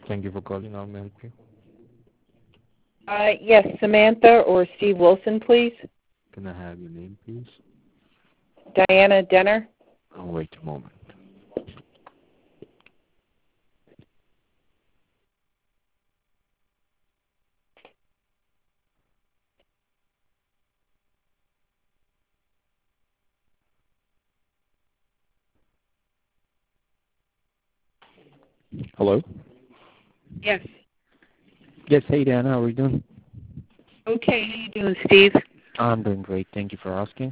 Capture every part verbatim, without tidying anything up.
Thank you for calling. How may I help you? Uh, yes, Samantha or Steve Wilson, please. Can I have your name, please? Diana Denner. Oh, wait a moment. Hello? Yes. Yes, hey, Diana. How are you doing? Okay, how you doing, Steve? I'm doing great. Thank you for asking.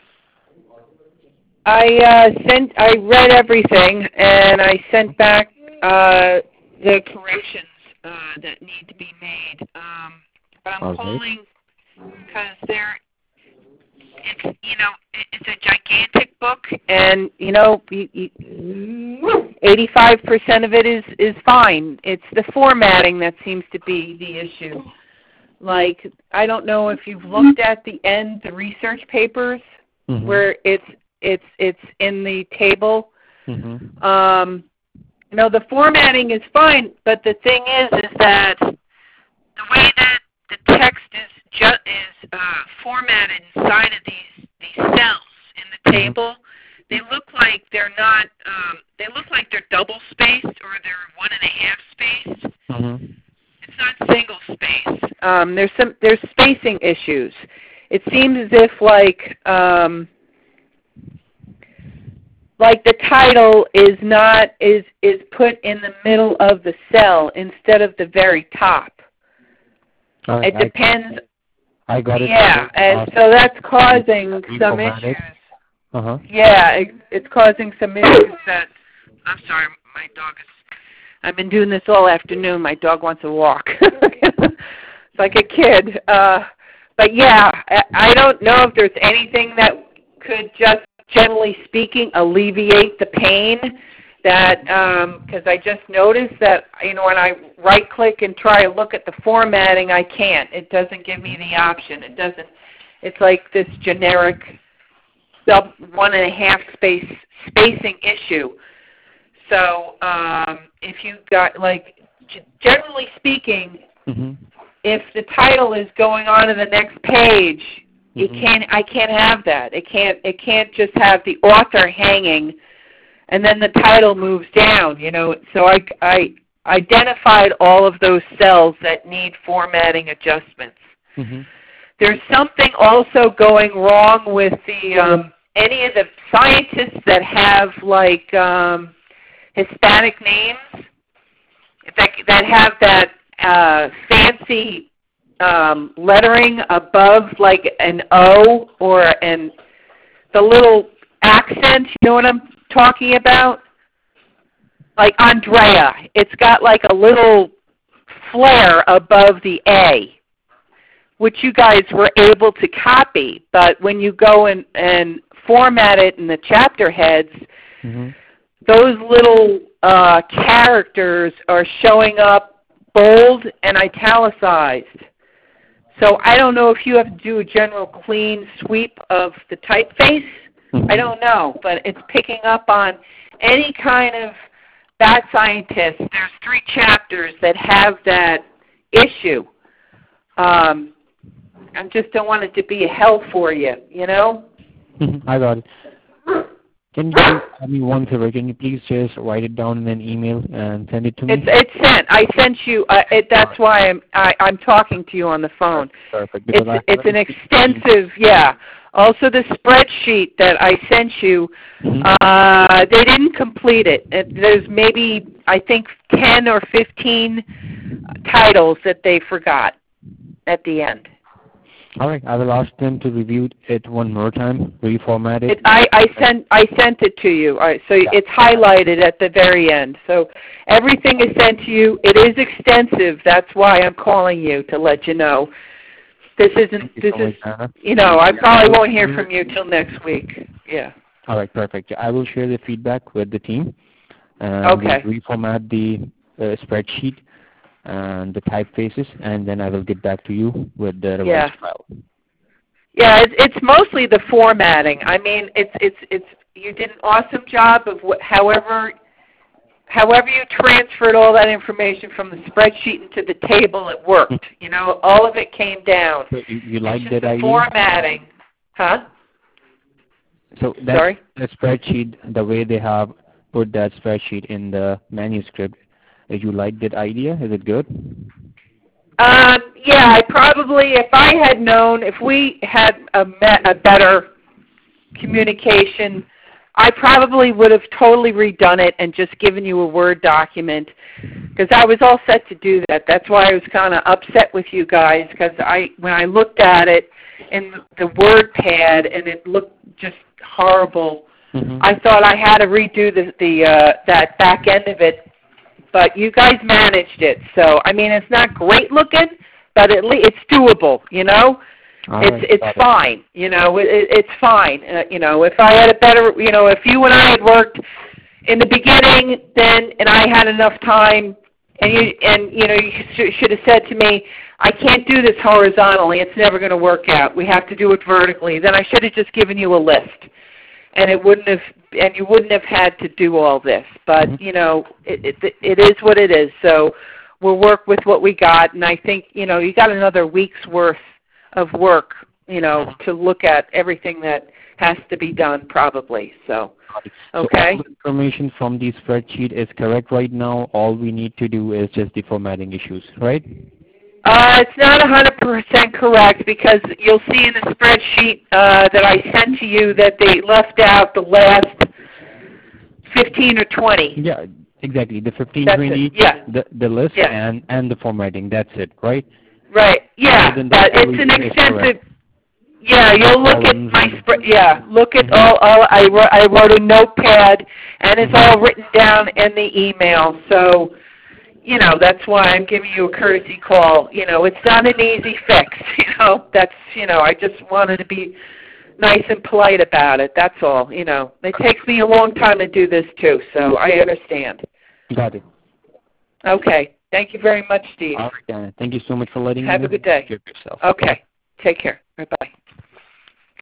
I uh, sent. I read everything, and I sent back uh, the corrections uh, that need to be made. Um, but I'm All right. calling because they're. It's you know it, it's a gigantic book, and you know eighty-five percent of it is is fine. It's the formatting that seems to be the issue. Like I don't know if you've looked at the end, the research papers, Mm-hmm. where it's it's it's in the table. Mm-hmm. Um, you know the formatting is fine, but the thing is is that the way that the text is ju- is uh, formatted inside of these these cells in the table, they look like they're not. Um, they look like they're double spaced or they're one and a half spaced. Mm-hmm. It's not single space. Um, there's some there's spacing issues. It seems as if like um, like the title is not is is put in the middle of the cell instead of the very top. All right, It depends. I, I got it. Yeah, and so that's causing some issues. Uh-huh. Yeah, it, it's causing some issues that. I'm sorry, my dog is. I've been doing this all afternoon. My dog wants a walk. It's like a kid. Uh, but yeah, I, I don't know if there's anything that could just, generally speaking, alleviate the pain. That because um, I just noticed that you know when I right click and try to look at the formatting, I can't. It doesn't give me the option. It doesn't. It's like this generic sub one and a half space spacing issue. So um, if you got like generally speaking, mm-hmm. if the title is going on to the next page, mm-hmm. it can't. I can't have that. It can't. It can't just have the author hanging. And then the title moves down, you know. So I, I identified all of those cells that need formatting adjustments. Mm-hmm. There's something also going wrong with the um, any of the scientists that have like um, Hispanic names that that have that uh, fancy um, lettering above like an O or an the little accent. You know what I'm talking about? Like Andrea, it's got like a little flare above the A, which you guys were able to copy. But when you go and, and format it in the chapter heads, mm-hmm. those little uh, characters are showing up bold and italicized. So I don't know if you have to do a general clean sweep of the typeface. Mm-hmm. I don't know, but it's picking up on any kind of that scientist. There's three chapters that have that issue. Um, I just don't want it to be a hell for you, you know? Mm-hmm. I got it. Can you do me one favor? Can you please just write it down in an email and send it to me? It's it's sent. I sent you. Uh, it, that's why I'm I, I'm talking to you on the phone. Perfect. It's it's an extensive. Yeah. Also, the spreadsheet that I sent you, mm-hmm. uh, they didn't complete it. it. There's maybe I think ten or fifteen titles that they forgot at the end. All right, I will ask them to review it one more time, reformat it. it I, I sent I sent it to you. All right, so yeah. It's highlighted at the very end. So everything is sent to you. It is extensive. That's why I'm calling you to let you know. This isn't. This is. You know, I probably won't hear from you till next week. Yeah. All right, perfect. I will share the feedback with the team. And okay. We'll reformat the uh, spreadsheet and the typefaces, and then I will get back to you with the revised yeah. file. Yeah, it's, it's mostly the formatting. I mean, it's it's it's you did an awesome job of wh- however however you transferred all that information from the spreadsheet into the table, it worked. You know, all of it came down. So you, you like it's that just the idea? formatting. Huh? So that Sorry? the spreadsheet, the way they have put that spreadsheet in the manuscript, did you like that idea? Is it good? Um, yeah, I probably, if I had known, if we had a, me- a better communication, I probably would have totally redone it and just given you a Word document, because I was all set to do that. That's why I was kind of upset with you guys, because I, when I looked at it in the Word pad and it looked just horrible, mm-hmm. I thought I had to redo the, the uh, that back end of it. But you guys managed it, so I mean it's not great looking, but at least it's doable. You know, All it's right, it's fine. It. You know, it, it's fine. Uh, you know, if I had a better, you know, if you and I had worked in the beginning, then and I had enough time, and you and you know you sh- should have said to me, I can't do this horizontally. It's never going to work out. We have to do it vertically. Then I should have just given you a list. And it wouldn't have, and you wouldn't have had to do all this. But mm-hmm. you know, it, it it is what it is. So we'll work with what we got. And I think you know, you got another week's worth of work, you know, to look at everything that has to be done, probably. So okay. So all the information from the spreadsheet is correct right now. All we need to do is just the formatting issues, right? Uh, it's not one hundred percent correct, because you'll see in the spreadsheet uh, that I sent to you that they left out the last fifteen or twenty. Yeah, exactly. The fifteen, That's twenty, it. Yeah. the, the list yeah. and, and the formatting. That's it, right? Right. Yeah, but that, it's an extensive... Yeah, you'll look at my spread. Yeah, look at mm-hmm. all. all I, wrote, I wrote a notepad, and it's all written down in the email, so... You know, that's why I'm giving you a courtesy call. You know, it's not an easy fix. You know, that's, you know, I just wanted to be nice and polite about it. That's all. You know, it takes me a long time to do this, too, so I understand. Got it. Okay. Thank you very much, Steve. All right, Dana. Thank you so much for letting Have me know. Have a good day. Yourself. Okay. Take care. Bye-bye.